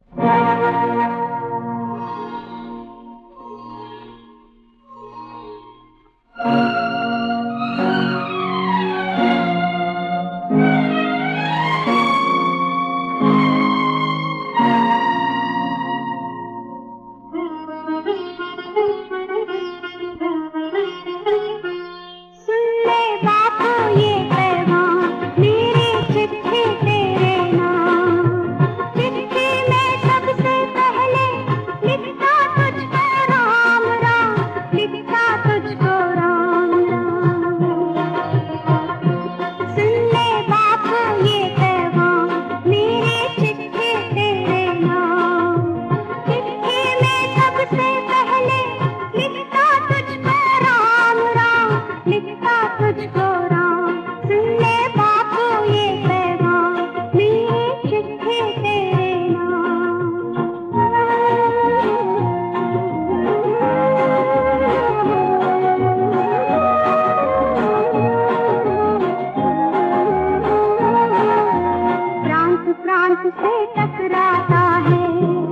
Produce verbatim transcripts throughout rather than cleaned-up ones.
से टकराता है,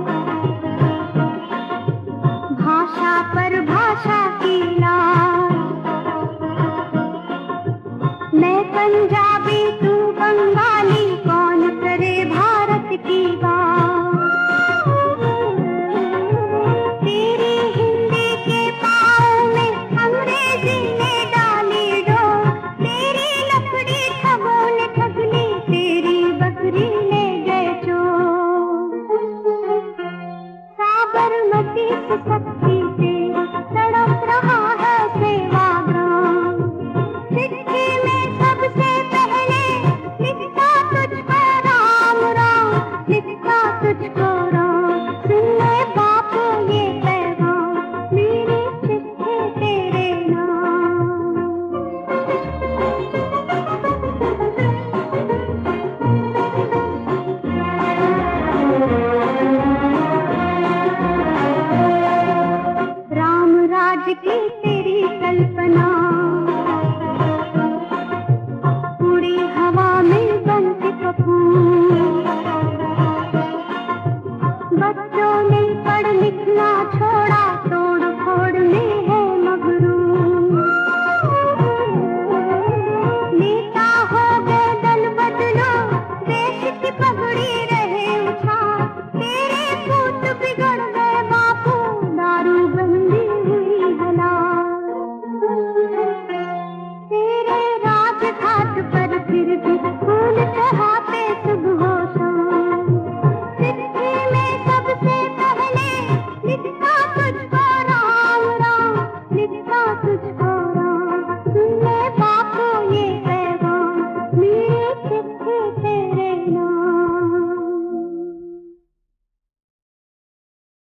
भाषा पर भाषा की लार। मैं पंजाबी तू बंगाली, कौन करे भारत की बात। तेरी हिंदी के पाँव में अंग्रेजी ने डाली डोर। तेरी लकड़ी ठगों ने ठग ली, तेरी बकरी ले गए चोर। साबरमती से